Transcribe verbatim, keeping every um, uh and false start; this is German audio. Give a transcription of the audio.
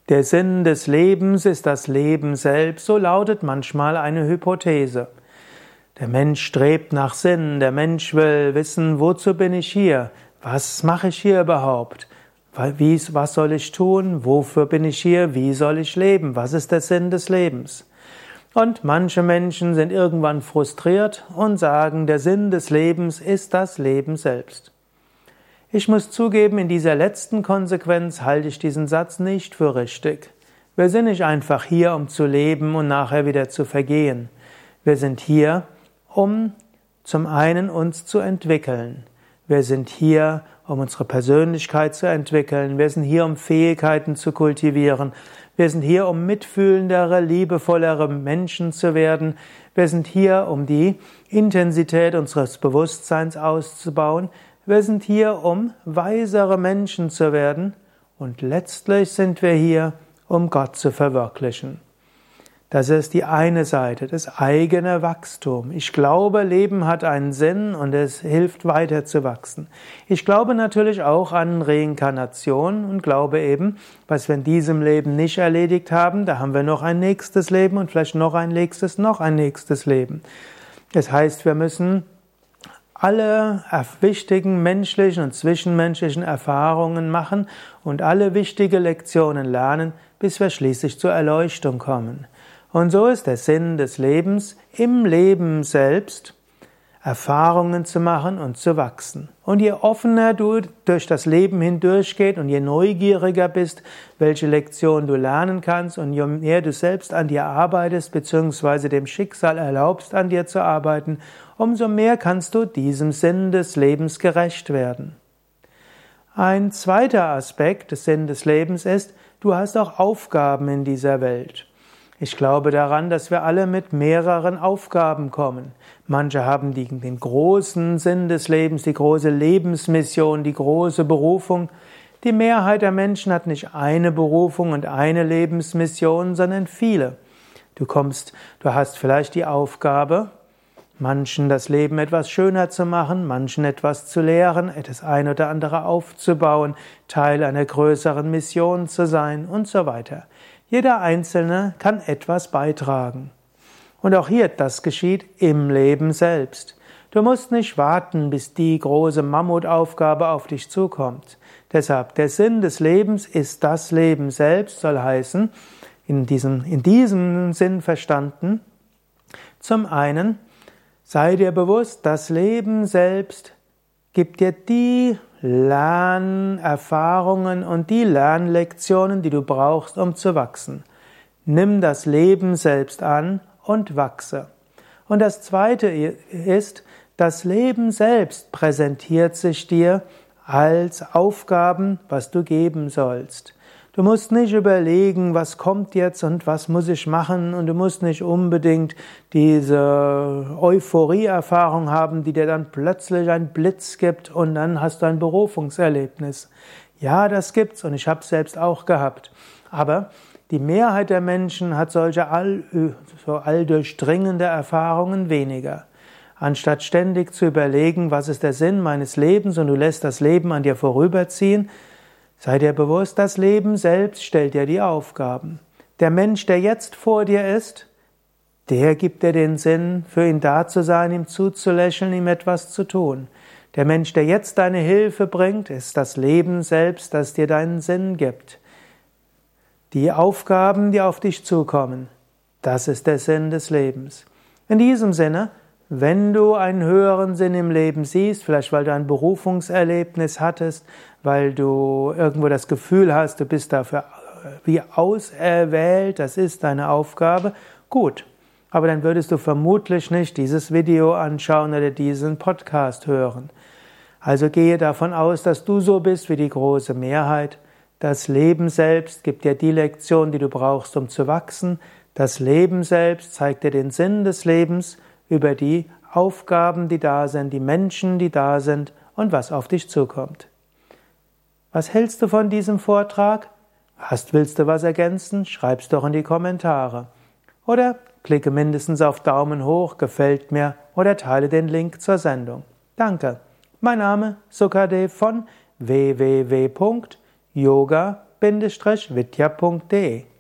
Der Sinn des Lebens ist das Leben selbst, so lautet manchmal eine Hypothese. Der Mensch strebt nach Sinn, der Mensch will wissen, wozu bin ich hier? Was mache ich hier überhaupt? Wie, was soll ich tun? Wofür bin ich hier? Wie soll ich leben? Was ist der Sinn des Lebens? Und manche Menschen sind irgendwann frustriert und sagen, der Sinn des Lebens ist das Leben selbst. Ich muss zugeben, in dieser letzten Konsequenz halte ich diesen Satz nicht für richtig. Wir sind nicht einfach hier, um zu leben und nachher wieder zu vergehen. Wir sind hier, um zum einen uns zu entwickeln. Wir sind hier, um unsere Persönlichkeit zu entwickeln. Wir sind hier, um Fähigkeiten zu kultivieren. Wir sind hier, um mitfühlendere, liebevollere Menschen zu werden. Wir sind hier, um die Intensität unseres Bewusstseins auszubauen. Wir sind hier, um weisere Menschen zu werden. Und letztlich sind wir hier, um Gott zu verwirklichen. Das ist die eine Seite, das eigene Wachstum. Ich glaube, Leben hat einen Sinn und es hilft weiter zu wachsen. Ich glaube natürlich auch an Reinkarnation und glaube eben, was wir in diesem Leben nicht erledigt haben, da haben wir noch ein nächstes Leben und vielleicht noch ein nächstes, noch ein nächstes Leben. Das heißt, wir müssen alle wichtigen menschlichen und zwischenmenschlichen Erfahrungen machen und alle wichtige Lektionen lernen, bis wir schließlich zur Erleuchtung kommen. Und so ist der Sinn des Lebens, im Leben selbst Erfahrungen zu machen und zu wachsen. Und je offener du durch das Leben hindurchgehst und je neugieriger bist, welche Lektion du lernen kannst und je mehr du selbst an dir arbeitest, beziehungsweise dem Schicksal erlaubst, an dir zu arbeiten, umso mehr kannst du diesem Sinn des Lebens gerecht werden. Ein zweiter Aspekt des Sinn des Lebens ist, du hast auch Aufgaben in dieser Welt. Ich glaube daran, dass wir alle mit mehreren Aufgaben kommen. Manche haben die, den großen Sinn des Lebens, die große Lebensmission, die große Berufung. Die Mehrheit der Menschen hat nicht eine Berufung und eine Lebensmission, sondern viele. Du kommst, du hast vielleicht die Aufgabe, manchen das Leben etwas schöner zu machen, manchen etwas zu lehren, das eine oder andere aufzubauen, Teil einer größeren Mission zu sein und so weiter. Jeder Einzelne kann etwas beitragen. Und auch hier, das geschieht im Leben selbst. Du musst nicht warten, bis die große Mammutaufgabe auf dich zukommt. Deshalb, der Sinn des Lebens ist das Leben selbst, soll heißen, in diesem, in diesem Sinn verstanden, zum einen, sei dir bewusst, das Leben selbst gibt dir die Lernerfahrungen und die Lernlektionen, die du brauchst, um zu wachsen. Nimm das Leben selbst an und wachse. Und das Zweite ist, das Leben selbst präsentiert sich dir als Aufgaben, was du geben sollst. Du musst nicht überlegen, was kommt jetzt und was muss ich machen, und du musst nicht unbedingt diese Euphorie-Erfahrung haben, die dir dann plötzlich einen Blitz gibt und dann hast du ein Berufungserlebnis. Ja, das gibt's und ich habe es selbst auch gehabt. Aber die Mehrheit der Menschen hat solche all, so alldurchdringende Erfahrungen weniger. Anstatt ständig zu überlegen, was ist der Sinn meines Lebens, und du lässt das Leben an dir vorüberziehen, sei dir bewusst, das Leben selbst stellt dir die Aufgaben. Der Mensch, der jetzt vor dir ist, der gibt dir den Sinn, für ihn da zu sein, ihm zuzulächeln, ihm etwas zu tun. Der Mensch, der jetzt deine Hilfe bringt, ist das Leben selbst, das dir deinen Sinn gibt. Die Aufgaben, die auf dich zukommen, das ist der Sinn des Lebens. In diesem Sinne, wenn du einen höheren Sinn im Leben siehst, vielleicht weil du ein Berufungserlebnis hattest, weil du irgendwo das Gefühl hast, du bist dafür wie auserwählt, das ist deine Aufgabe, gut. Aber dann würdest du vermutlich nicht dieses Video anschauen oder diesen Podcast hören. Also gehe davon aus, dass du so bist wie die große Mehrheit. Das Leben selbst gibt dir die Lektion, die du brauchst, um zu wachsen. Das Leben selbst zeigt dir den Sinn des Lebens über die Aufgaben, die da sind, die Menschen, die da sind und was auf dich zukommt. Was hältst du von diesem Vortrag? Hast, willst du was ergänzen? Schreib's doch in die Kommentare. Oder klicke mindestens auf Daumen hoch, gefällt mir, oder teile den Link zur Sendung. Danke. Mein Name Sukadev von w w w punkt yoga vidya punkt de